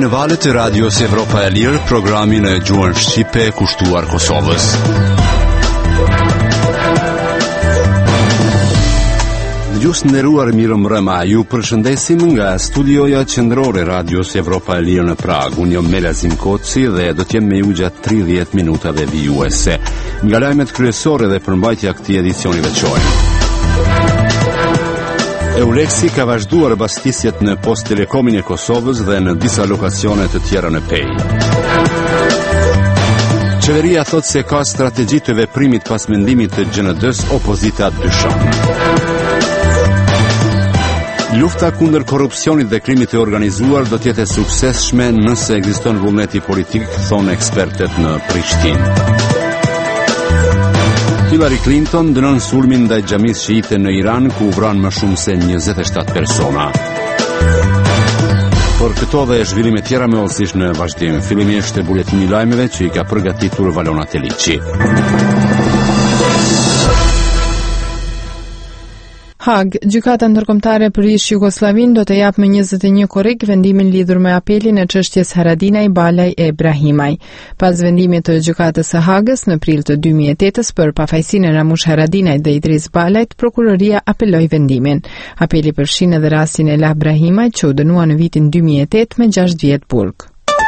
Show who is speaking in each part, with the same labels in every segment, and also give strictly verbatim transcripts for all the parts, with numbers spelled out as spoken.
Speaker 1: në valët e Radios Evropa e Lirë, programin e gjuhën shqipe kushtuar Kosovës. Dëgjues nderuar, mirëmbrëma. Ju përshëndesim nga studioja qendrore Radios Evropa e Lirë në Prag. Unë jam Melazim Koci dhe do të jem me ju gjatë tridhjetë minutave vijuese. Nga lajmet kryesore dhe përmbajtja e këtij edicioni veçor. Eulexi ka vazhduar bastisjet në Post Telekomin e Kosovës dhe në disa lokacione të tjera në Pej. Qeveria thot se ka strategji të veprimit pas mendimit të G N D-s, opozita dyshon. Lufta kundër korrupsionit dhe krimit të organizuar do të jetë e suksesshme nëse ekziston vullneti politik, thonë ekspertët në Prishtinë. Hillary Clinton dënon sulmin ndaj xhamisë shiite në Iran, ku u vran më shumë se njëzet e shtatë persona. Por këto dhe zhvillime tjera me osish në vazhdim. Fillimisht e buletini i lajmeve që i ka përgatitur Valona Teliçi.
Speaker 2: Hag, gjykata ndërkombëtare për ish Jugosllavin do të japë më njëzet e një korrik vendimin lidhur me apelin e çështjes Haradinaj, Balaj e Ibrahimaj. Pas vendimit të gjykatës së Hagës në prill të dy mijë e tetë për pafajësinë e Ramush Haradinajt dhe Idris Balajt, prokuroria apeloi vendimin. Apeli përfshin edhe rastin e Elah Ibrahimajt, që u dënua në vitin dy mijë e tetë me gjashtë vjet burg.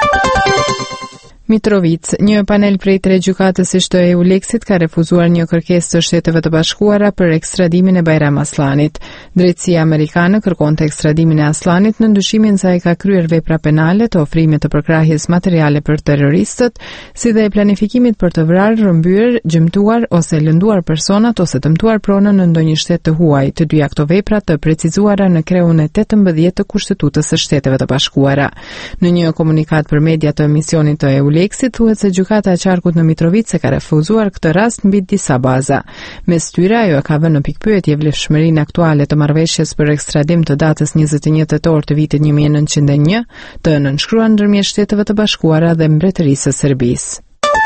Speaker 2: Mitrovic, një panel prej tre gjykatës ish të Eulexit ka refuzuar një kërkesë të Shteteve të Bashkuara për ekstradimin e Bajram Aslanit. Drejtësia amerikane kërkonte ekstradimin e Aslanit në ndyshimin se ai ka kryer vepra penale të ofrimit të përkrahjes materiale për terroristët, si dhe e planifikimit për të vrarë, rrëmbyer, gjymtuar ose lënduar personat ose dëmtuar pronën në ndonjë shtet të huaj. Të dyja këto vepra të precizuara në kreun e tetëmbëdhjetë të Kushtetutës së Shteteve të Bashkuara. Në një komunikat për media të emisionit të Eulexit, Lexit thuhet se gjykata e qarkut në Mitrovica ka refuzuar këtë rast mbi disa baza. Mes tyre, ajo e ka vënë në pikpyetje vlefshmërinë aktuale të marrëveshjes për ekstradim të datës njëzet e një tetor të vitit një mijë e nëntëqind e një, të nënshkruar ndërmjet Shteteve të Bashkuara dhe Mbretërisë së Serbisë.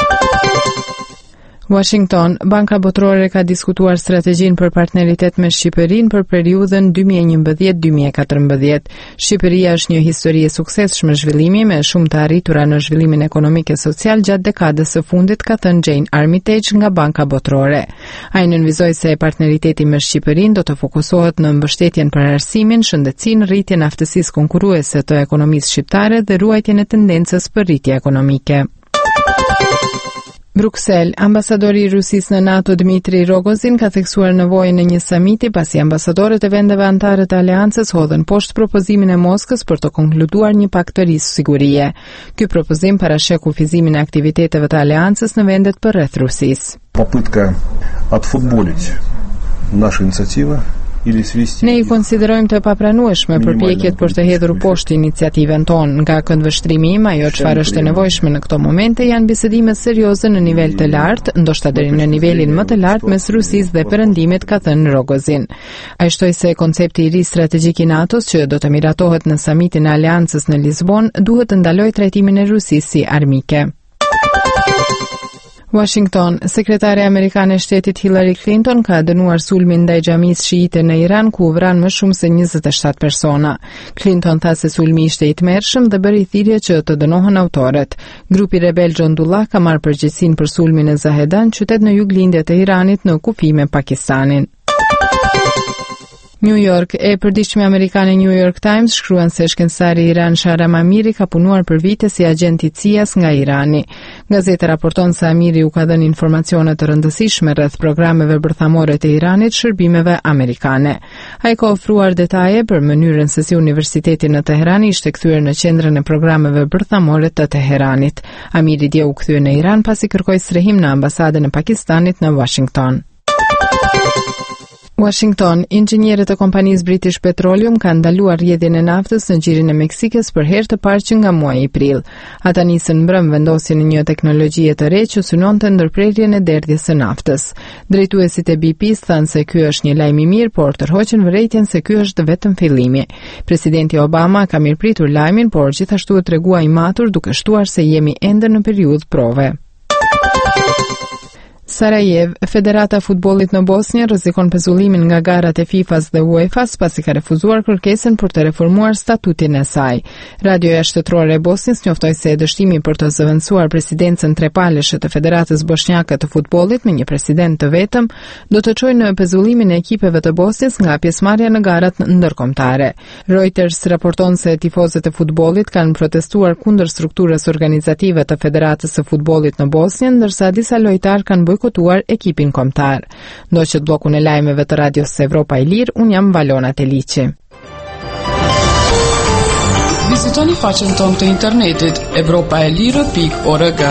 Speaker 2: Washington, Banka Botërore ka diskutuar strategjinë për partneritet me Shqipërinë për periudhën dy mijë e njëmbëdhjetë deri dy mijë e katërmbëdhjetë. Shqipëria është një histori e suksesshme zhvillimi me shumë të arritura në zhvillimin ekonomik e social gjatë dekadës së fundit, ka thënë Jane Armitage nga Banka Botërore. Ai nënvizoi se partneriteti me Shqipërinë do të fokusohet në mbështetjen për arsimin, shëndetësinë, rritjen e aftësisë konkurruese të ekonomisë shqiptare dhe ruajtjen e tendencës për rritje ekonomike. Bruksel, ambasadori i Rusisë në NATO Dmitri Rogozin ka theksuar nevojën e një samiti pasi ambasadorët e vendeve anëtare të aleancës hodhën poshtë propozimin e Moskës për të konkluduar një pakt të ri sigurie. Ky propozim parasheh kufizimin e aktiviteteve të aleancës në vendet përreth Rusisë.
Speaker 3: Попытка отфутболить нашу инициативу.
Speaker 2: Ne i konsiderojmë të papranueshme përpjekjet për të hedhur poshtë iniciativen tonë. Nga këndvështrimi im, ajo çfarë është e nevojshme në këto momente janë bisedime serioze në nivel të lartë, ndoshta deri në nivelin më të lartë mes Rusisë dhe Perëndimit, ka thënë Rogozin. Ai shtoi se koncepti i ri strategjik i NATO-s që do të miratohet në samitin e Aleancës në Lisbon duhet të ndalojë trajtimin e Rusisë si armike. Washington, sekretare amerikane e shtetit Hillary Clinton ka dënuar sulmin ndaj xhamisë shiite në Iran, ku u vran më shumë se njëzet e shtatë persona. Clinton tha se sulmi ishte i tmerrshëm dhe bëri thirrje që të dënohen autorët. Grupi rebel Xhondullah ka marrë përgjegjësinë për sulmin e Zahedan, qytet në juglindje të Iranit në kufi me Pakistanin. New York, e përditshme amerikane New York Times shkruan se shkencëtari Iran Shahram Amiri ka punuar për vite si agent i C I A-s nga Irani. Gazeta raporton se Amiri u ka dhënë informacione të rëndësishme rreth programeve bërthamore të Iranit shërbimeve amerikane. Ai ka ofruar detaje për mënyrën se si Universiteti në Teheran ishte kthyer në qendrën e programeve bërthamore të Teheranit. Amiri dje u kthye në Iran pasi kërkoi strehim në ambasadën e Pakistanit në Washington. Washington, inxhinierët e kompanisë British Petroleum kanë ndaluar rrjedhjen e naftës në gjirin e Meksikës për herë të parë që nga muaji prill. Ata nisën mbrëm vendosjen e një teknologjie të re që synonte ndërprerjen e derdhjes së naftës. Drejtuesit e B P-s thanë se ky është një lajm i mirë, por tërhoqën vërejtjen se ky është vetëm fillimi. Presidenti Obama ka mirëpritur lajmin, por gjithashtu e tregua i matur duke shtuar se jemi ende në periudhë prove. Sarajev, Federata e Futbollit në Bosnjë rrezikon pezullimin nga garat e FIFA-s dhe UEFA-s pasi ka refuzuar kërkesën për të reformuar statutin e saj. Radioja shtetërore e Bosnjës njoftoi se dështimi për të zëvendësuar presidencën trepalëshe të Federatës Bosnjake të Futbollit me një president të vetëm do të çojë në pezullimin e ekipeve të Bosnjës nga pjesëmarrja në garat ndërkombëtare. Reuters raporton se tifozët e futbollit kanë protestuar kundër strukturës organizative të Federatës së Futbollit në Bosnjë, ndërsa disa lojtarë kanë bojkotuar ekipin kombëtar. Ndoqët bllokun e lajmeve të Radios Evropa e Lirë, un jam Valona Teliçi.
Speaker 4: Vizitoni faqen tonë të internetit evropaelire pikë org.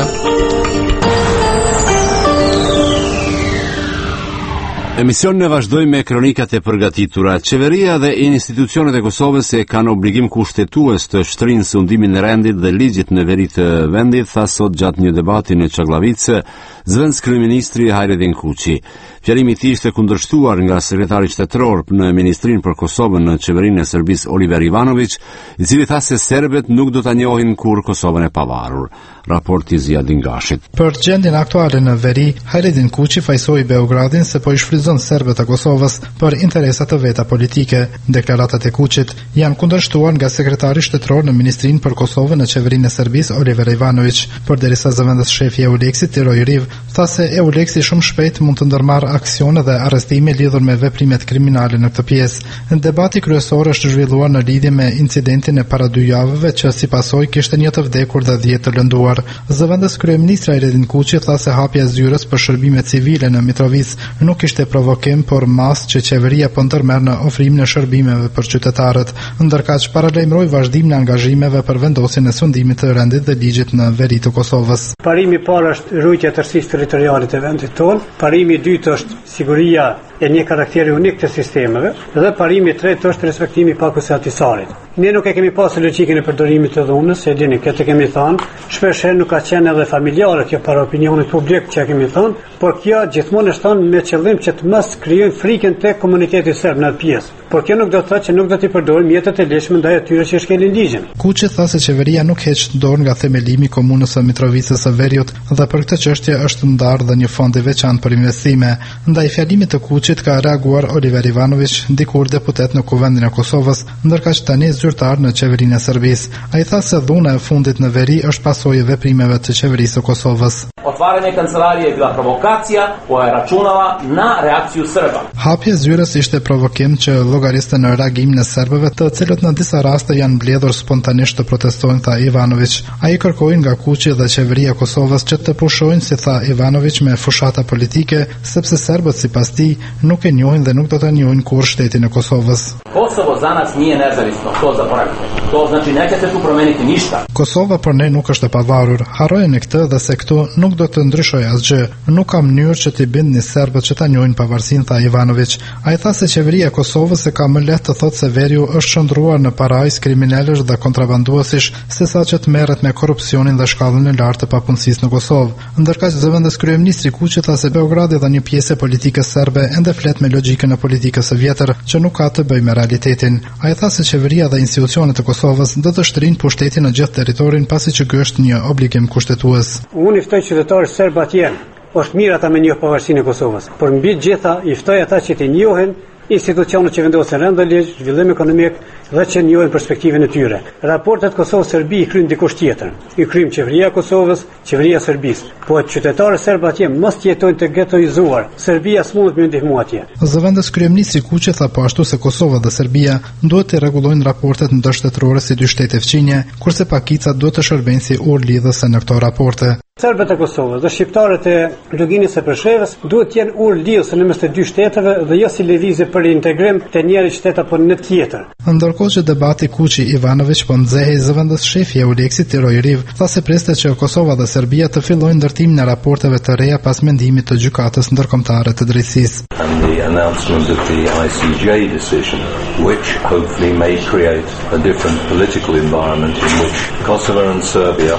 Speaker 1: Emisionin e vazhdojmë me kronikat e përgatitura. Qeveria dhe institucionet e Kosovës e kanë obligim kushtetues të shtrinë sundimin e rendit dhe ligjit në veri të vendit, tha sot gjatë një debati në Çagllavice zëvendës kryeministri Hajredin Kuçi. Fjalimi i tij ishte kundërshtuar nga sekretari shtetëror në Ministrinë për Kosovën në qeverinë e Serbisë Oliver Ivanović, i cili tha se serbët nuk do ta njohin kur Kosovën e pavarur. Raporti Ziadin Gashit.
Speaker 5: Për gjendjen aktuale në veri, Hajredin Kuçi fajsoi Beogradin se po i shfrytëzon serbët e Kosovës për interesa të veta politike. Deklaratat e Kuçit janë kundërshtuar nga sekretari shtetëror në Ministrinë për Kosovën në qeverinë e Serbisë Oliver Ivanović. Përderisa zëvendës shefi i Euleksit Tiroj Riv tha se Euleksi shumë shpejt mund të ndërmarrë aksione dhe arrestime lidhur me veprimet kriminale në këtë pjesë. Debati kryesor është zhvilluar në lidhje me incidentin e para dy javëve që si pasojë kishte një të vdekur dhe dhjetë të lënduar. Zëvendës kryeministri Hajredin Kuçi tha se hapja e zyrës për shërbime civile në Mitrovic nuk ishte provokim, por mas që qeveria po ndërmerr në ofrimin e shërbimeve për qytetarët, ndërkaq paralajmëroi vazhdimin e angazhimeve për vendosjen e sundimit të rendit dhe ligjit në veri të Kosovës.
Speaker 6: Parimi i parë është rrugja e tërësisë territoriale të vendit tonë, parimi i dytë është siguria e një karakteri unik të sistemeve dhe parimi i tretë është respektimi i pakut së atisarit. Ne nuk e kemi pasur logjikën e përdorimit të dhunës, e dini, këtë kemi thënë, shpesh herë nuk ka qenë edhe familjare kjo para opinionit publik që kemi thënë, por kjo gjithmonë është thënë me qëllim që të mos krijojë frikën tek komuniteti serb në atë pjesë. Por kjo nuk do të thotë që nuk do të përdorim mjetet e lehtëshme ndaj atyre që shkelin ligjin.
Speaker 5: Kuçi tha se qeveria nuk heq dorë nga themelimi i komunës së Mitrovicës së Veriut dhe për këtë çështje është ndarë dhe një fond i veçantë për investime. Ndaj fjalimit të Kuçit ka reaguar Oliver Ivanović, dikur deputet në Kuvendin e Kosovës, ndërkaq tani zyrtar në qeverinë e Serbisë. Ai tha se dhuna e fundit në veri është pasojë e veprimeve të qeverisë së Kosovës.
Speaker 7: Otvaranje kancelarije je bila provokacija koja je računala na reakciju Srba.
Speaker 5: Hapja e zyrës ishte provokim që llogariste në reagimin e serbëve, të cilët në disa raste janë mbledhur spontanisht të protestojnë, tha Ivanović. Ai kërkoi nga Kuçi dhe qeveria e Kosovës që të pushojnë, si tha Ivanović, me fushata politike, sepse serbët sipas tij nuk e njohin dhe nuk do ta njohin kurrë shtetin e Kosovës.
Speaker 7: Kosovo za nas nije nezavisno, to zaboravite. To znači neće se tu promeniti ništa.
Speaker 5: Kosova për ne nuk është e pavarur. Harrojeni këtë dhe se këtu nuk do të ndryshojë asgjë. Nuk ka mënyrë që t'i bindni serbët që ta njohin pavarësinë, tha Ivanović. Ai tha se qeveria e Kosovës e ka më lehtë të thotë se veriu është shndruar në parajs kriminalësh dhe kontrabanduesish, sesa që të merret me korrupsionin dhe shkallën e lartë të papunësisë në Kosovë. Ndërkaq zëvendës kryeministri Kuçi tha se Beogradi dhe një pjesë e politikës serbe ende flet me logjikën e politikës së vjetër që nuk ka të bëjë me realitetin. Ai tha se qeveria dhe institucionet e Kosovës do të shtrinë pushtetin në gjithë territorin pasi që ky është një obligim kushtetues.
Speaker 6: Unë i ftoj qytetarët serb atje. Është mirë ata me një pavarësinë e Kosovës, por mbi gjitha i ftoj ata që të njohin institucionet që vendosin rend dhe ligj, zhvillim ekonomik dhe që njohin perspektivën e tyre. Raportet Kosovë-Serbi i kryen dikush tjetër. I kryen qeveria e Kosovës, qeveria e Serbisë. Po qytetarët serb atje mos jetojnë të getoizuar. Serbia s'mund të më ndihmojë atje.
Speaker 5: Zëvendës kryeministri Kuçi tha po ashtu se Kosova dhe Serbia duhet të rregullojnë raportet ndërshtetërore si dy shtete fqinje, kurse pakica duhet të shërbejnë si orë lidhëse në këto raporte.
Speaker 6: Serbët e Kosovës dhe shqiptarët e Luginit së Preshevës duhet të jenë urë lidhëse në mes të dy shteteve dhe jo si lëvizje për integrim të njëri shtet apo në tjetër.
Speaker 5: Ndërkohë që debati Kuçi Ivanović po nxehej, zëvendës shefi i Euleksit Tiroj Riv tha se priste që Kosova dhe Serbia të fillojnë ndërtimin e raporteve të reja pas mendimit të gjykatës ndërkombëtare të drejtësisë.
Speaker 8: And the announcement of the I C J decision, which hopefully may create a different political environment in which Kosovo and Serbia.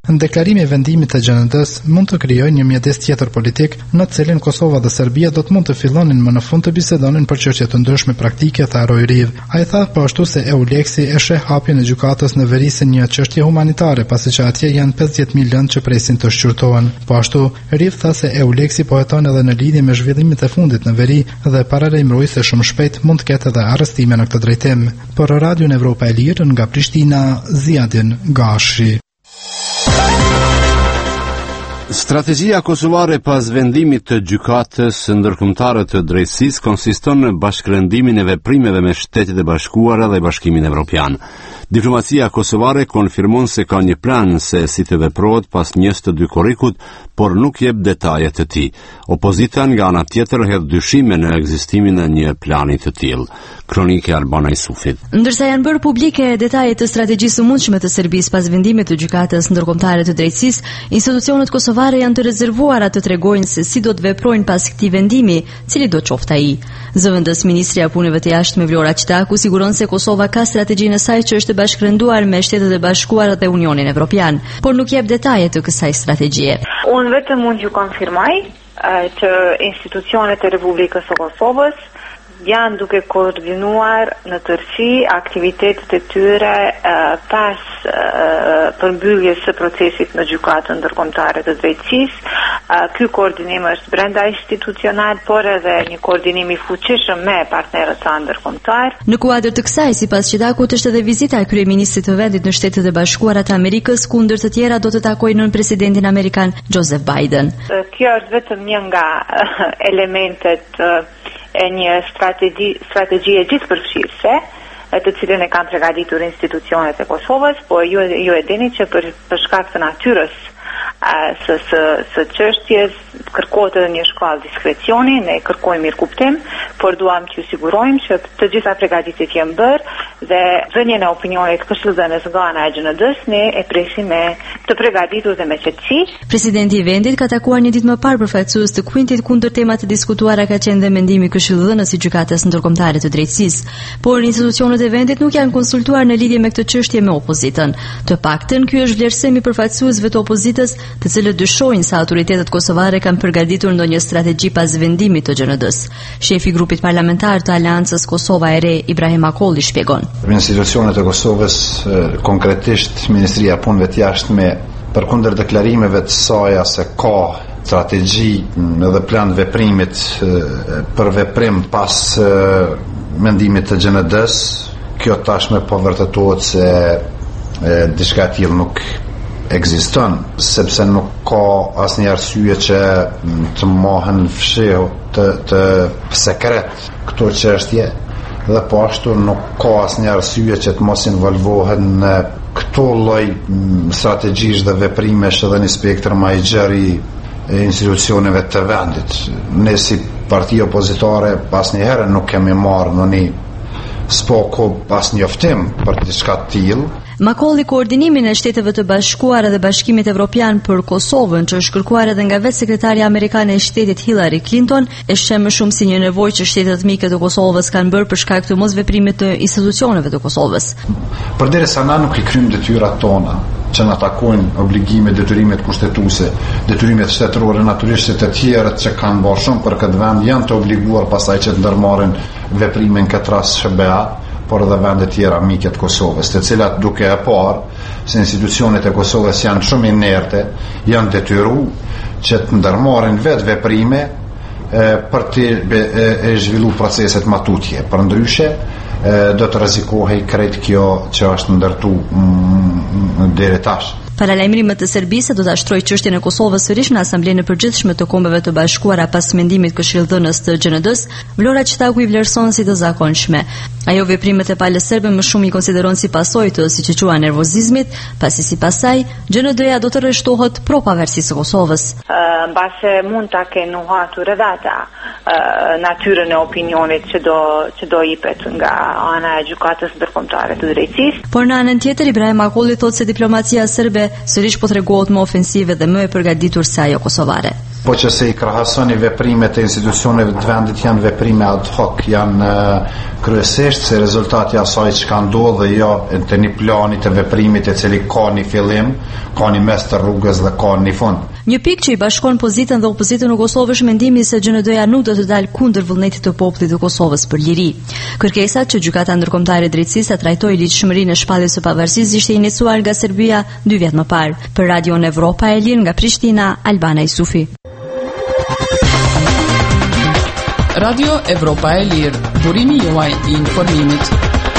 Speaker 5: Deklarimi i vendimit të G N D-s mund të krijojë një mjedis tjetër politik në të cilin Kosova dhe Serbia do të mund të fillonin më në fund të bisedonin për çështje të ndryshme praktike, tha Roy Riv. Ai tha po ashtu se EULEX-i e sheh hapjen e gjykatës në veri si një çështje humanitare, pasi që atje janë pesëdhjetë mijë lëndë që presin të shqyrtohen. Po ashtu, Riv tha se EULEX-i po heton edhe në lidhje me zhvillimet e fundit në veri dhe paralajmëroi se shumë shpejt mund të ketë edhe arrestime në këtë drejtim. Për Radion Evropa e Lirë nga Prishtina, Ziadin Gashi.
Speaker 1: Strategjia kosovare pas vendimit të gjykatës ndërkombëtare të drejtësisë konsiston në bashkërendimin e veprimeve me Shtetet e Bashkuara dhe Bashkimin Evropian. Diplomacia kosovare konfirmon se ka një plan se si të veprohet pas njës të dy korrikut, por nuk jep detaje të tij. Opozita nga ana tjetër hedh dyshime në ekzistimin e një plani të tillë. Kronike Albana Isufit.
Speaker 9: Ndërsa janë bërë publike detajet të strategjisë së mundshme të Serbisë pas vendimit të gjykatës ndërkombëtare të drejtësisë, institucionet kosovare janë të rezervuara të tregojnë se si do të veprojnë pas këtij vendimi, cili do qoftë ai. Zëvendës Ministria e Punëve të Jashtme Vlora Qitaku siguron se Kosova ka strategjinë e saj që është bashkërenduar me Shtetet e Bashkuara dhe Unionin Evropian, por nuk jep detaje të kësaj strategjie.
Speaker 10: Unë vetëm mund t'ju konfirmoj që institucionet e Republikës së Kosovës janë duke koordinuar në tërësi aktivitetet e tyre uh, pas uh, përmbylljes së procesit në gjykatën ndërkombëtare të drejtësisë. Uh, ky koordinim është brenda institucional, por edhe një koordinim i fuqishëm me partnerët tanë ndërkombëtar.
Speaker 9: Në kuadër të kësaj, sipas Qetakut, është edhe vizita e kryeministrit të vendit në Shtetet e Bashkuara të Amerikës, ku ndër të tjera do të takojë nën presidentin amerikan Joseph Biden.
Speaker 10: Uh, kjo është vetëm një nga uh, elementet uh, e një strategji, strategjie gjithëpërfshirëse, të cilën e kanë përgatitur institucionet e Kosovës, po ju, ju e dini që për, për shkak të natyrës së së së çështjes kërkohet edhe një shkallë diskrecioni, ne kërkojmë mirëkuptim, por duam t'ju sigurojmë që të gjitha përgatitjet janë bërë dhe dhënien e opinionit këshillëdhënës nga ana e G N D-s ne e presim me të përgatitur dhe me qetësi.
Speaker 9: Presidenti i vendit ka takuar një ditë më parë përfaqësues të Quintit kundër temat të diskutuara ka qenë dhe mendimi i këshillëdhënës i gjykatës ndërkombëtare të drejtësisë, por institucionet e vendit nuk janë konsultuar në lidhje me këtë çështje me opozitën. Të paktën ky është vlerësim i përfaqësuesve të opozitës, të cilët dyshojnë se autoritetet kosovare kanë përgatitur ndonjë strategji pas vendimit të G N D-s. Shefi i grupit parlamentar të Aleancës Kosova e Re, Ibrahim Akolli, shpjegon.
Speaker 11: Institucionet e Kosovës, konkretisht Ministria e Punëve të Jashtme, përkundër deklarimeve të saj se ka strategji edhe plan veprimit për veprim pas mendimit të G N D-s, kjo tashmë po vërtetohet se diçka e tillë nuk ekziston, sepse nuk ka asnjë arsye që të mohen fshiu të, të sekret këto çështje dhe po ashtu nuk ka asnjë arsye që të mos involvohen në këto lloj strategjish dhe veprimesh edhe në spektër më i gjerë i institucioneve të vendit. Ne si parti opozitare asnjëherë nuk kemi marrë në një spoko pas njoftim për diçka të tillë.
Speaker 9: Makolli koordinimin e Shteteve të Bashkuara dhe Bashkimit Evropian për Kosovën, që është kërkuar edhe nga vetë sekretarja amerikane e Shtetit Hillary Clinton, e sheh më shumë si një nevojë që shtetet mike të Kosovës kanë bërë për shkak të mosveprimit të institucioneve të Kosovës.
Speaker 11: Përderisa na nuk i kryjmë detyrat tona, që na takojnë obligime, detyrimet kushtetuese, detyrimet shtetërore, natyrisht se të tjerët që kanë bërë shumë për këtë vend janë të obliguar pastaj që të ndërmarrin veprime në këtë rast S B A, por edhe vende tjera mike të Kosovës, të cilat duke e parë se institucionet e Kosovës janë shumë inerte, janë detyruar që të ndërmarrin vetë veprime e, për të e, e zhvillu proceset matutje. Përndryshe, e, do të rrezikohej krejt kjo që është ndërtu mm, deri tash.
Speaker 9: Paralajmërimet të Serbisë do ta shtrojë çështjen e Kosovës sërish në Asamblenë e Përgjithshme të Kombeve të Bashkuara pas mendimit këshillëdhënës të G N D-s. Vlora Qitaku i vlerëson si të zakonshme. Ajo veprimet e palës serbe më shumë i konsideron si pasojë të, siç e quajnë, nervozizmit, pasi sipas saj G N D-ja do të rreshtohet pro pavarësisë së Kosovës.
Speaker 10: Mbase mund ta kenë nuhatur edhe ata natyrën e opinionit që do që do jepet nga ana e gjykatës ndërkombëtare të drejtësisë.
Speaker 9: Por në anën tjetër, Ibrahim Akolli thotë se diplomacia serbe sërish po tregohet më ofensive dhe më e përgatitur se ajo kosovare.
Speaker 11: po që se i krahasoni veprimet e institucioneve të vendit janë veprime ad hoc, janë uh, kryesisht se rezultati asaj që ka ndodhur dhe jo të një planit të veprimit e cili ka një fillim, ka një mes të rrugës dhe ka një fund.
Speaker 9: Një pikë që i bashkon pozitën dhe opozitën në Kosovë është mendimi se G N D-ja nuk do të dalë kundër vullnetit të popullit të Kosovës për liri. Kërkesat që Gjykata Ndërkombëtare e Drejtësisë ta trajtojë ligjshmërinë e shpalljes së pavarësisë ishte iniciuar nga Serbia dy vjet më parë. Për Radion Evropa e Lirë nga Prishtina, Albana Isufi.
Speaker 4: Radio Evropa e Lirë, burimi juaj i informimit.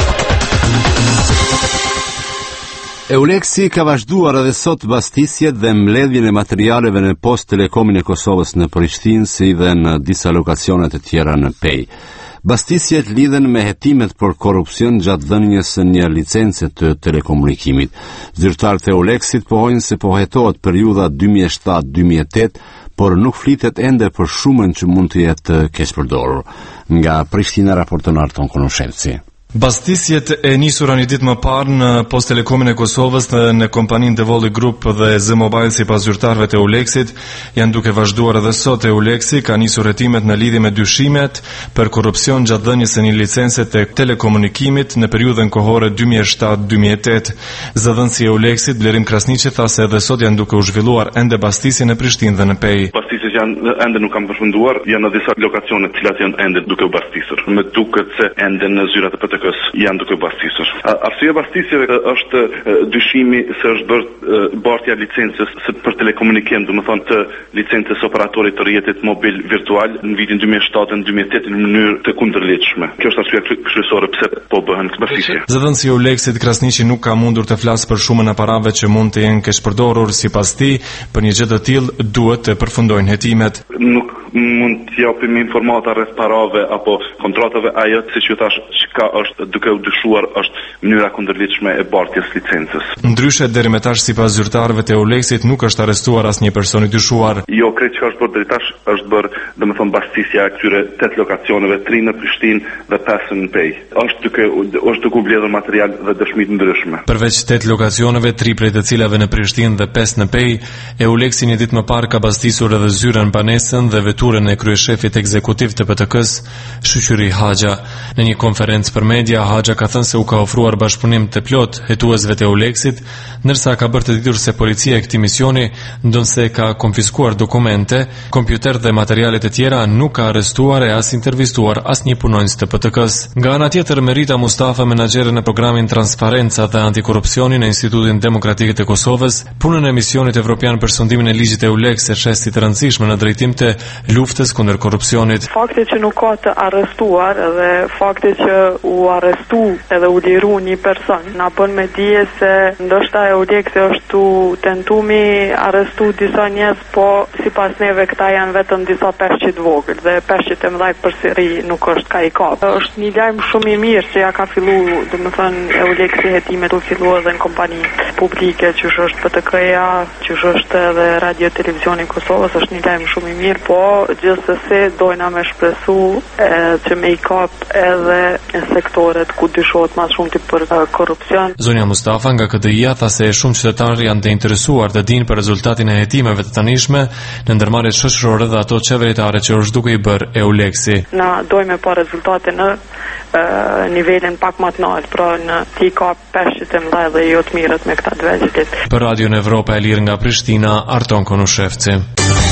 Speaker 1: Euleksi ka vazhduar edhe sot bastisjet dhe mbledhjen e materialeve në Post Telekomin e Kosovës në Prishtinë, si dhe në disa lokacione të tjera në Pej. Bastisjet lidhen me hetimet për korrupsion gjatë dhënies së një licence të telekomunikimit. Zyrtarët e Euleksit pohojnë se po hetohet periudha dy mijë e shtatë dy mijë e tetë, por nuk flitet ende për shumën që mund të jetë keq përdorur. Nga Prishtina raporton Arton Konoshevci.
Speaker 12: Bastisjet e nisura një ditë më parë në Post Telekomin e Kosovës dhe në kompaninë Devolli Group dhe Z Mobile sipas zyrtarëve të Euleksit janë duke vazhduar edhe sot. Euleksi ka nisur hetimet në lidhje me dyshimet për korrupsion gjatë dhënies së një licence të telekomunikimit në periudhën kohore dy mijë e shtatë dy mijë e tetë. Zëdhënësi i Euleksit Blerim Krasniqi tha se edhe sot janë duke u zhvilluar ende bastisje në Prishtinë dhe në Pej.
Speaker 13: Bastisjet janë ende nuk kanë përfunduar, janë në disa lokacione të cilat janë ende duke u bastisur. Me duket se ende në zyrat e P T K-s janë duke bastisur. Arsyeja bastisjeve është dyshimi se është bërë bartja licencës për telekomunikim, do të thonë të licencës operatorit të rrjetit mobil virtual në vitin dy mijë e shtatë dy mijë e tetë në mënyrë të kundërligjshme. Kjo është arsyeja kryesore pse po bëhen bastisje.
Speaker 12: Zëdhënësi i Euleksit Krasniqi nuk ka mundur të flasë për shumën e parave që mund të jenë keq përdorur. Sipas tij, për një gjë të tillë duhet të përfundojnë hetimet.
Speaker 13: Nuk mund të japim informata rreth parave apo kontratave, ajo siç ju thash, çka është duke u dyshuar është mënyra kundërligjshme e bartjes licencës.
Speaker 12: Ndryshe deri më tash sipas zyrtarëve të Euleksit nuk është arrestuar asnjë person i dyshuar.
Speaker 13: Jo, krejt që është bërë deri tash është bërë, domethënë bastisja e këtyre tetë lokacioneve, tri në Prishtinë dhe pesë në Pej. Është duke është duke u mbledhur material dhe dëshmi të ndryshme.
Speaker 12: Përveç tetë lokacioneve, tri prej të cilave në Prishtinë dhe pesë në Pej, Euleksi një ditë më parë ka bastisur edhe zyrën Banesën dhe veturën e kryeshefit ekzekutiv të P T K-s, Shoqëri Haxha. Në një konferencë për media, Haxha ka thënë se u ka ofruar bashkëpunim të plot hetuesve të Euleksit, ndërsa ka bërë të ditur se policia e këtij misioni, ndonse ka konfiskuar dokumente, kompjuter dhe materiale të tjera, nuk ka arrestuar e as intervistuar asnjë punonjës të P T K-s. Nga ana tjetër, Merita Mustafa, menaxhere në programin Transparenca dhe Antikorrupsioni në Institutin Demokratik të Kosovës, punën e misionit evropian për sundimin e ligjit e Euleks e shes si të rëndësishme në drejtim të luftës kundër korrupsionit.
Speaker 14: Fakti që nuk ka të arrestuar dhe fakti që u arrestu edhe u liru një person na bën me dije se ndoshta Euleksi është tu tentumi arrestu disa njerëz, po sipas neve këta janë vetëm disa peshqit vogël dhe peshqit e mëdhaj përsëri nuk është ka i kap. Është një lajm shumë i mirë që ja ka filluar, domethënë Euleksi hetimet u fillu edhe në kompani publike, që është P T K-ja, që është edhe Radio Televizioni i Kosovës, është një lajm shumë i mirë, po gjithsesi dojna me shpresu e, që me i kap edhe në sektoret ku dyshohet më shumë të për uh, korrupsion.
Speaker 12: Zonja Mustafa nga K D I-a tha se shumë qytetarë janë të interesuar të dinë për rezultatin e hetimeve të tanishme në ndërmarrjet shoqërore dhe ato qeveritare që është duke i bërë Euleksi.
Speaker 14: Na dojmë pa rezultate në uh, nivelin pak më të lartë, pra në ti ka peshqit e mëdha dhe jo të mirët me këta të vegjëlit.
Speaker 12: Për Radion Evropa e Lirë nga Prishtina, Arton Konoshevci.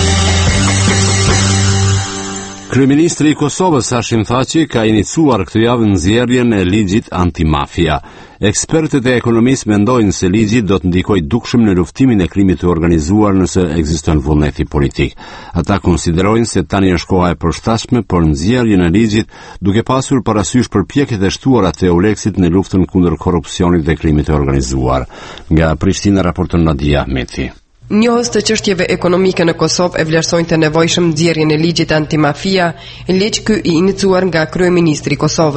Speaker 1: Kryeministri i Kosovës Hashim Thaçi ka iniciuar këtë javë nxjerrjen e ligjit antimafia. Ekspertët e ekonomisë mendojnë se ligji do të ndikojë dukshëm në luftimin e krimit të organizuar nëse ekziston vullneti politik. Ata konsiderojnë se tani është koha e përshtatshme për nxjerrjen e ligjit, duke pasur parasysh përpjekjet e shtuara të Euleksit në luftën kundër korrupsionit dhe krimit të organizuar. Nga Prishtina raporton Nadia Ahmeti.
Speaker 15: Njohës të çështjeve ekonomike në Kosovë e vlerësojnë të nevojshëm nxjerrjen e ligjit antimafia, ligj ky i iniciuar nga kryeministri i Kosovës.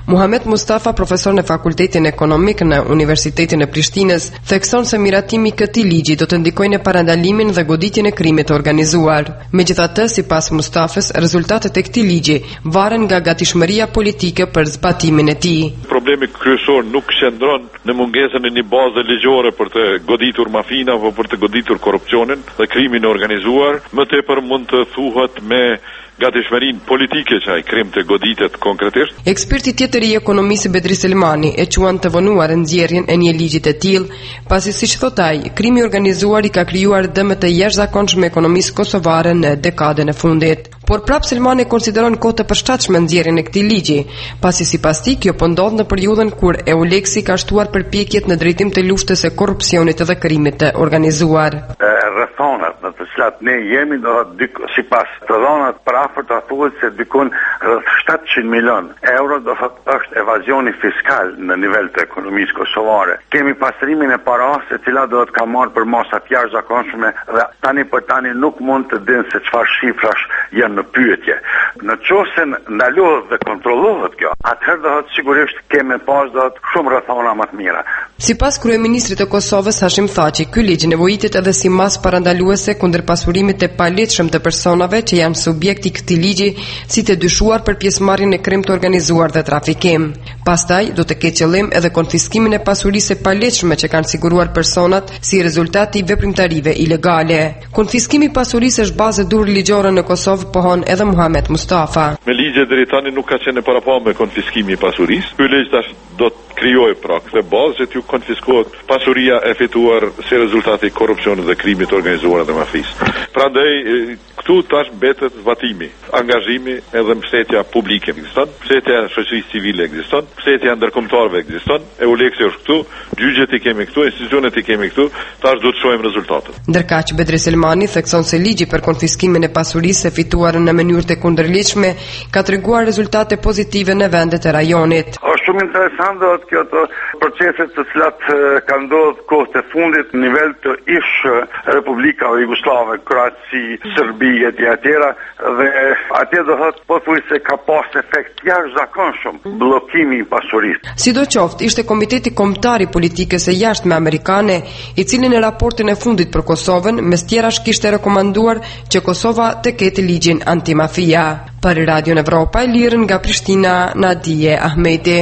Speaker 15: Muhamet Mustafa, profesor në Fakultetin Ekonomik në Universitetin e Prishtinës, thekson se miratimi i këtij ligji do të ndikojë në parandalimin dhe goditjen e krimit të organizuar. Megjithatë, sipas Mustafës, rezultatet e këtij ligji varen nga gatishmëria politike për zbatimin e tij.
Speaker 16: Problemi kryesor nuk qëndron në mungesën e një baze ligjore për të goditur mafina apo për të goditur korrupsionin dhe krimin e organizuar, më tepër mund të thuhet me gatishmërinë politike që ai krim të goditet konkretisht.
Speaker 15: Eksperti tjetër i ekonomisë Bedri Selmani e quan të vonuar nxjerrjen e një ligji të tillë, pasi siç thot ai, krimi organizuar i ka krijuar dëme të jashtëzakonshme ekonomisë kosovare në dekadën e fundit. Por prap Selmani konsideron kohë të përshtatshme nxjerrjen e këtij ligji, pasi sipas tij kjo po ndodh në periudhën kur Euleksi ka shtuar përpjekjet në drejtim të luftës e korrupsionit dhe krimit të organizuar.
Speaker 17: Rrethonat në të cilat ne jemi do të sipas të dhënat për afër të thuhet se dikon rreth shtatëqind milion euro do thot është evazioni fiskal në nivel të ekonomisë kosovare. Kemi pasurimin e parave e cila do të ka marrë për masa të jashtëzakonshme dhe tani për tani nuk mund të dinë se çfarë shifrash janë në pyetje. Në qoftë se ndalohet dhe kontrollohet kjo, atëherë do të sigurisht kemi pas do të shumë rrethona më të mira.
Speaker 15: Sipas kryeministrit të Kosovës Hashim Thaçi, ky ligj nevojitet edhe si mas parandaluese kundër pasurimit të palehtshëm të personave që janë subjekti i këtij ligji, si të dyshuar për pjesëmarrjen në krim të organizuar dhe trafikim. Pastaj do të ketë qëllim edhe konfiskimin e pasurisë së palehtshme që kanë siguruar personat si rezultati i veprimtarive ilegale. Konfiskimi i pasurisë është bazë dure ligjore në Kosovë, pohon edhe Muhamet Mustafa.
Speaker 16: Me ligje deri tani nuk ka qenë parapamë konfiskimi i pasurisë. Ky ligj tash do të krijojë pra këtë bazë që t'ju konfiskohet pasuria e fituar si rezultati i korrupsionit dhe krimit të organizuar dhe mafisë. Prandaj këtu tash mbetet zbatimi, angazhimi edhe mbështetja publike ekziston, mbështetja e shoqërisë civile ekziston, mbështetja e ndërkombëtarëve ekziston. Euleksi është këtu, gjyqjet i kemi këtu, institucionet i kemi këtu, tash do të shohim rezultatet.
Speaker 15: Ndërkaq Bedri Selmani thekson se ligji për konfiskimin e pasurisë së fituar në mënyrë të kundërligjshme ka treguar rezultate pozitive në vendet e rajonit.
Speaker 17: Është shumë interesante kjo të proceset të cilat kanë ndodhur kohë të fundit në nivel të ish Republikave Jugoslave, Kroaci, Serbi e tjera dhe atje do thotë pothuajse ka pas efekt jashtëzakonshëm bllokimi i pasurisë.
Speaker 15: Sidoqoftë, ishte Komiteti Kombëtar i Politikës së Jashtme Amerikane, i cili në raportin e fundit për Kosovën, mes tjerash kishte rekomanduar që Kosova të ketë ligjin antimafia. Për Radio Evropa, lirën nga Prishtina, Nadije Ahmeti.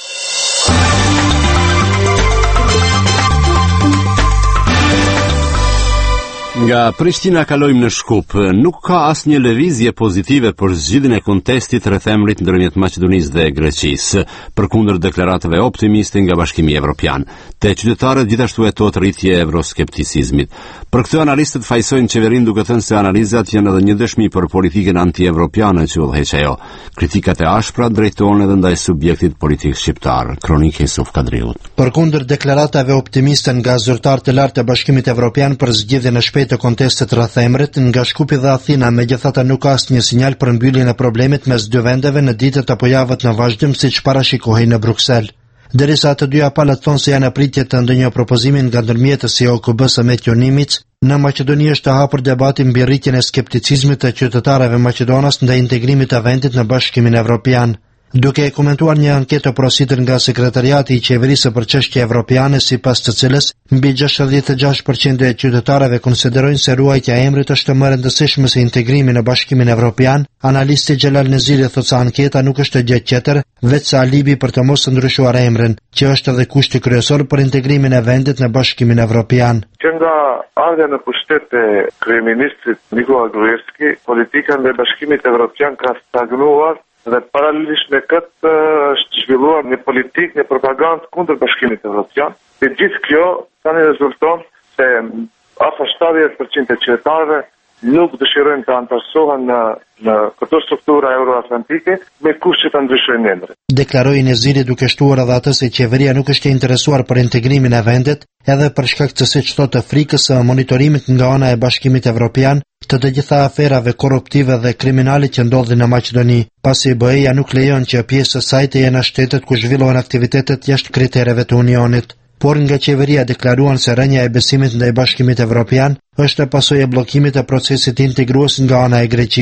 Speaker 1: Nga Prishtina kalojmë në Shkup. Nuk ka asnjë lëvizje pozitive për zgjidhjen e kontestit rreth emrit ndërmjet Maqedonisë dhe Greqisë, përkundër deklaratave optimiste nga Bashkimi Evropian. Te qytetarët gjithashtu hetot rritje e euroskepticizmit. Për këtë analistët fajsojnë qeverinë duke thënë se analizat janë edhe një dëshmi për politikën anti-evropiane që udhëheq ajo. Kritikat e ashpra drejtohen edhe ndaj subjektit politik shqiptar. Kronik Yusuf Kadriut.
Speaker 18: Përkundër deklaratave optimiste nga zyrtarët e lartë të Bashkimit Evropian për zgjidhjen e shpejtë të kontestit rreth emrit, nga Shkupi dhe Athina megjithatë nuk ka asnjë sinjal për mbylljen e problemit mes dy vendeve në ditët apo javët në vazhdim siç parashikohej në Bruksel. Derisa të dyja palët thonë se janë në pritje të ndonjë propozimi nga ndërmjetësi i O K B-s Metjo Nimic, në Maqedoni është të hapur debati mbi rritjen e skepticizmit të qytetarëve maqedonas ndaj integrimit të vendit në Bashkimin Evropian. Duke e komentuar një anketë të porositur nga sekretariati i qeverisë për çështje evropiane, sipas të cilës mbi gjashtëdhjetë e gjashtë përqind e qytetarëve konsiderojnë se ruajtja e emrit është më e rëndësishme se integrimi në Bashkimin Evropian, analisti Xhelal Neziri thotë se anketa nuk është gjë tjetër veç se alibi për të mos ndryshuar emrin, që është edhe kushti kryesor për integrimin e vendit në Bashkimin Evropian.
Speaker 19: Që nga ardha në pushtet e kryeministrit Nikola Gruevski, politika në Bashkimit Evropian ka stagnuar dhe paralelisht me këtë është zhvilluar një politikë, një propagandë kundër Bashkimit Evropian. E gjithë kjo tani rezulton se afër shtatëdhjetë përqind e qytetarëve nuk dëshirojnë të antarësohen në, në këtë struktura euroatlantike me kushte të ndryshojnë emrin.
Speaker 18: Deklaroi Neziri duke shtuar edhe atë se qeveria nuk është e interesuar për integrimin e vendit, edhe për shkak të siç thotë frikës së monitorimit nga ana e Bashkimit Evropian të të gjitha aferave korruptive dhe kriminale që ndodhin në Maqedoni, pasi B E-ja nuk lejon që pjesë e saj të jenë shtetet ku zhvillohen aktivitetet jashtë kritereve të Unionit. Por nga qeveria deklaruan se rënja e besimit ndaj Bashkimit Evropian është pasojë e bllokimit të procesit integrues nga ana e Greqisë.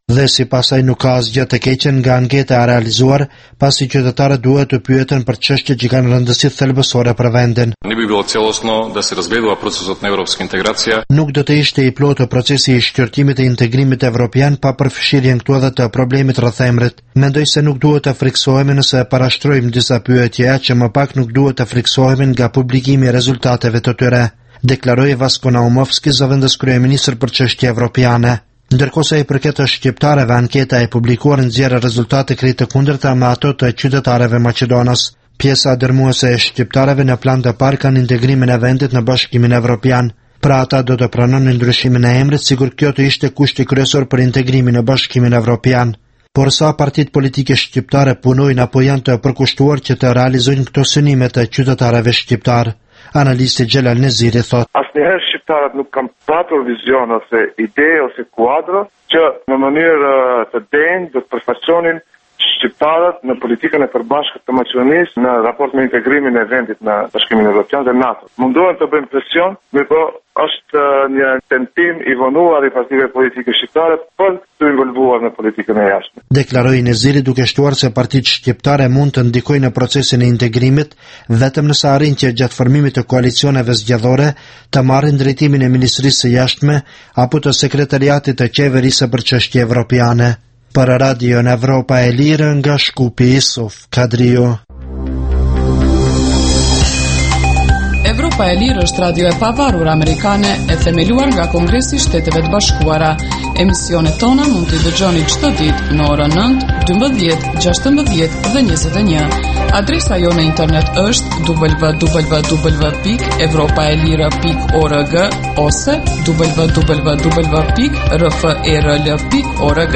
Speaker 18: dhe sipas saj nuk ka asgjë të keqe nga anketa e realizuar, pasi qytetarët duhet të pyeten për çështje që kanë rëndësi thelbësore për vendin.
Speaker 20: Не би било целосно да се разгледува процесот на европска интеграција.
Speaker 18: Nuk do të ishte i plotë procesi i shqyrtimit e integrimit evropian pa përfshirjen këtu edhe të problemit rreth emrit. Mendoj se nuk duhet të friksohemi nëse e parashtrojmë disa pyetje që më pak nuk duhet të friksohemi nga publikimi i rezultateve të tyre, deklaroi Vasko Naumovski, zëvendës kryeministër për çështje evropiane. Ndërkohë sa i përket të shqiptarëve, anketa e publikuar nxjerrë rezultate krejt të kundërta me ato të qytetarëve maqedonës. Pjesa dërmuese e shqiptarëve në plan të parë kanë integrimin e vendit në Bashkimin Evropian. Pra ata do të pranonin ndryshimin e emrit, sigur kjo të ishte kushti kryesor për integrimin në Bashkimin Evropian. Por sa partitë politike shqiptare punojnë apo janë të përkushtuar që të realizojnë këto synime të qytetarëve shqiptar? Analisti Xhelal Neziri thot:
Speaker 19: Asnjëherë shqiptarët nuk kanë patur vizion ose ide ose kuadro që në mënyrë të denjë do të përfaqësonin shqiptarët në politikën e përbashkët të Maqedonisë në raport me integrimin e vendit në Bashkimin Evropian dhe NATO. Mundohen të bëjnë presion, mirëpo është një tentim i vonuar i partive politike shqiptare për të involvuar në politikën e jashtme.
Speaker 18: Deklaroi Neziri, duke shtuar se partitë shqiptare mund të ndikojnë në procesin e integrimit vetëm nëse arrin që gjatë formimit të koalicioneve zgjedhore të marrin drejtimin e Ministrisë së Jashtme apo të Sekretariatit të Qeverisë për çështje evropiane. Për Radio në Evropa e Lirë nga Shkupi, Isuf Kadrio.
Speaker 4: Evropa e Lirë është radio e pavarur amerikane e themeluar nga Kongresi i Shteteve të Bashkuara. Emisionet tona mund t'i dëgjoni çdo ditë në orën nëntë, dymbëdhjetë, gjashtëmbëdhjetë dhe njëzet e një. Adresa jo në internet është w w w pikë evropaelira pikë org ose w w w pikë r f e r l pikë org.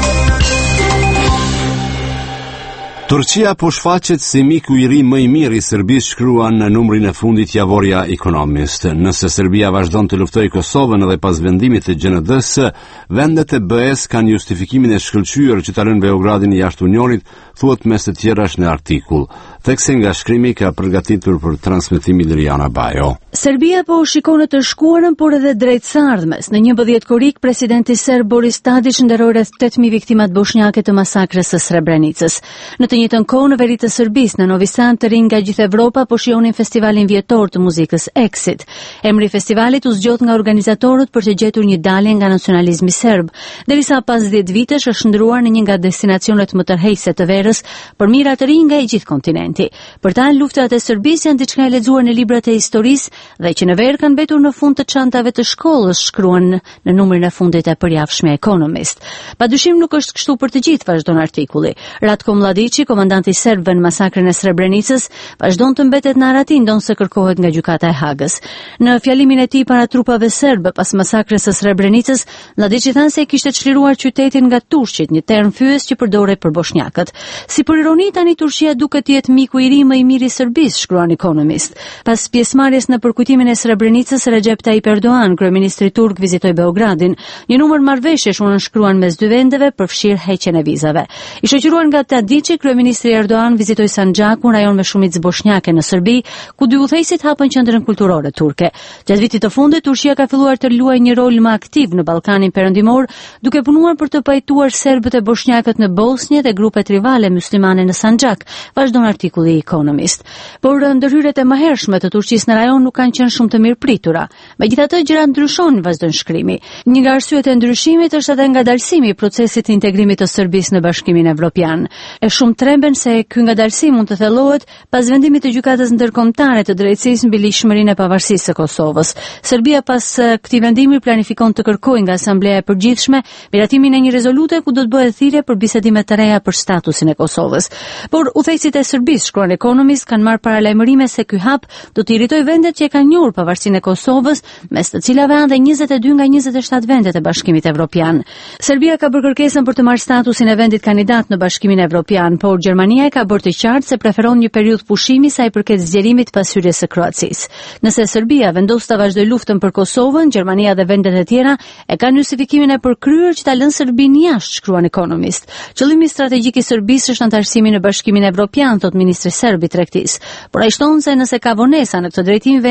Speaker 1: Turqia po shfaqet si miku i ri më i mirë i Serbisë, shkruan në numrin e fundit Javoria Economist. Nëse Serbia vazhdon të luftojë Kosovën edhe pas vendimit të G N D-s, vendet e B E-s kanë justifikimin e shkëlqyer që ta lënë Beogradin jashtë Unionit, thuhet mes të tjerash në artikull. Teksti nga shkrimi ka përgatitur për transmetim Liriana Bajo.
Speaker 9: Serbia po shikon të shkuarën, por edhe drejtësardhmes. Në njëmbëdhjetë korrik, presidenti serb Boris Tadić nderoi rreth tetë mijë viktimat bosnjake të masakrës së Srebrenicës. Në të njëjtën kohë, në veri të Serbisë, në Novi Sad, të rinj nga gjithë Evropa po shijonin festivalin vjetor të muzikës Exit. Emri i festivalit u zgjodh nga organizatorët për të gjetur një dalje nga nacionalizmi serb, derisa pas dhjetë vitesh është ndruar në një nga destinacionet më tërheqëse të verës për mira të rinj nga i gjithë kontinenti. Për ta, luftat e Serbisë janë diçka e lexuar në librat e historisë dhe që në verë kanë mbetur në fund të çantave të shkollës, shkruan në numrin e fundit e përjavshme Economist. Padyshim nuk është kështu për të gjithë, vazhdon artikulli. Ratko Mladići, komandanti serb në masakrën e Srebrenicës, vazhdon të mbetet në Aratin ndonse kërkohet nga gjykata e Hagës. Në fjalimin e tij para trupave serbe pas masakrës së Srebrenicës, Mladići thanë se kishte çliruar qytetin nga turqit, një term fyes që përdoret për bosnjakët. Si për ironi, tani Turqia duket të jetë miku i ri më i mirë i Serbisë, shkruan Economist. Pas pjesëmarrjes në përkujtimin e Srebrenicës, Recep Tayyip Erdogan, kryeministri turk, vizitoi Beogradin. Një numër marrëveshjesh u nënshkruan mes dy vendeve për fshirë heqjen e vizave. I shoqëruar nga Tadići, kryeministri Erdogan vizitoi Sanxhakun, rajon me shumicë bosnjake në Serbi, ku dy udhëheqësit hapën qendrën kulturore turke. Gjatë vitit të fundit, Turqia ka filluar të luajë një rol më aktiv në Ballkanin Perëndimor, duke punuar për të pajtuar serbët e bosnjakët në Bosnjë dhe grupet rivale muslimane në Sanxhak, vazhdon artikulli i Economist. Por ndërhyrjet e mëhershme të Turqisë në rajon nuk kanë qenë shumë të mirëpritura. Megjithatë, gjërat ndryshojnë, vazhdon shkrimi. Një nga arsyet e ndryshimit është edhe ngadalësimi i procesit të integrimit të Serbisë në Bashkimin Evropian. E shumë tremben se ky ngadalësim mund të thellohet pas vendimit të gjykatës ndërkombëtare të drejtësisë mbi ligjshmërinë e pavarësisë së Kosovës. Serbia pas këtij vendimi planifikon të kërkojë nga Asambleja e Përgjithshme miratimin e një rezolute ku do të bëhet thirrje për bisedime të reja për statusin e Kosovës. Por udhëheqësit e Serbisë, shkruan Economist, kanë marrë paralajmërime se ky hap do të irritojë vendet që e kanë njohur pavarësinë e Kosovës, mes të cilave janë dhe njëzet e dy nga njëzet e shtatë vendet e Bashkimit Evropian. Serbia ka bërë kërkesën për të marrë statusin e vendit kandidat në Bashkimin Evropian, por Gjermania e ka bërë të qartë se preferon një periudhë pushimi sa i përket zgjerimit pas hyrjes së Kroacisë. Nëse Serbia vendos ta vazhdojë luftën për Kosovën, Gjermania dhe vendet e tjera e kanë justifikimin e përkryer që ta lënë Serbinë jashtë, shkruan Economist. Qëllimi strategjik i Serbisë është antarësimi në Bashkimin Evropian, thot ministri serb i tregtisë. Por ai shton se nëse ka vonesa në këtë drejtim, vendi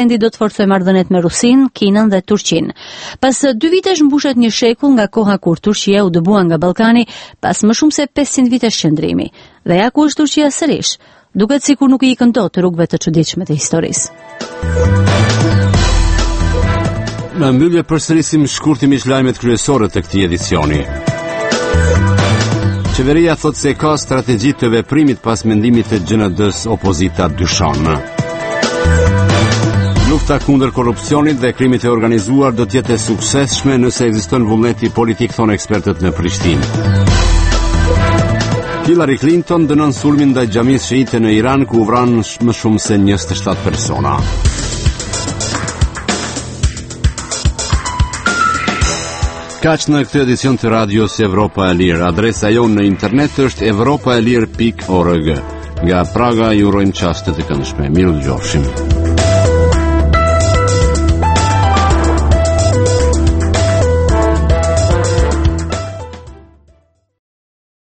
Speaker 21: vendi do të forcojë marrëdhëniet me Rusinë, Kinën dhe Turqinë. Pas dy vitesh mbushet një shekull nga koha kur Turqia u dëbua nga Ballkani pas më shumë se pesëqind vitesh qëndrimi. Dhe ja ku është Turqia sërish. Duket sikur nuk i ikën dot rrugëve të çuditshme të historisë.
Speaker 1: Në mbyllje përsërisim shkurtimisht lajmet kryesore të këtij edicioni. Qeveria thot se ka strategji të veprimit pas mendimit të G N D-s opozita dyshon. Lufta kundër korrupsionit dhe krimit të organizuar do të jetë e suksesshme nëse ekziston vullneti politik, thonë ekspertët në Prishtinë. Hillary Clinton dënon sulmin ndaj xhamisë shiite në Iran ku u vran më shumë se njëzet e shtatë persona. Kaq në këtë edicion të radios Evropa e Lirë. Adresa jonë në internet është evropaelir pikë org. Nga Praga ju urojmë çaste të këndshme. Miru dëgjofshim.